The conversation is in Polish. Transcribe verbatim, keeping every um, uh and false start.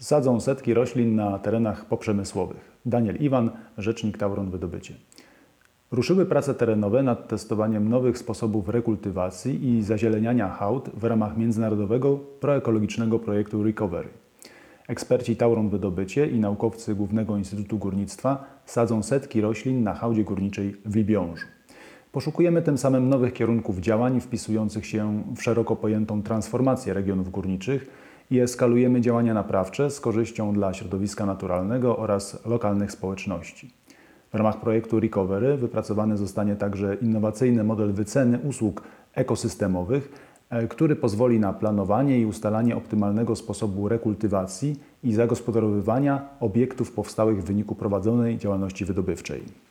Sadzą setki roślin na terenach poprzemysłowych. Daniel Iwan, rzecznik Tauron Wydobycie. Ruszyły prace terenowe nad testowaniem nowych sposobów rekultywacji i zazieleniania hałd w ramach międzynarodowego proekologicznego projektu Recovery. Eksperci Tauron Wydobycie i naukowcy Głównego Instytutu Górnictwa sadzą setki roślin na hałdzie górniczej w Libiążu. Poszukujemy tym samym nowych kierunków działań wpisujących się w szeroko pojętą transformację regionów górniczych i eskalujemy działania naprawcze z korzyścią dla środowiska naturalnego oraz lokalnych społeczności. W ramach projektu Recovery wypracowany zostanie także innowacyjny model wyceny usług ekosystemowych, który pozwoli na planowanie i ustalanie optymalnego sposobu rekultywacji i zagospodarowywania obiektów powstałych w wyniku prowadzonej działalności wydobywczej.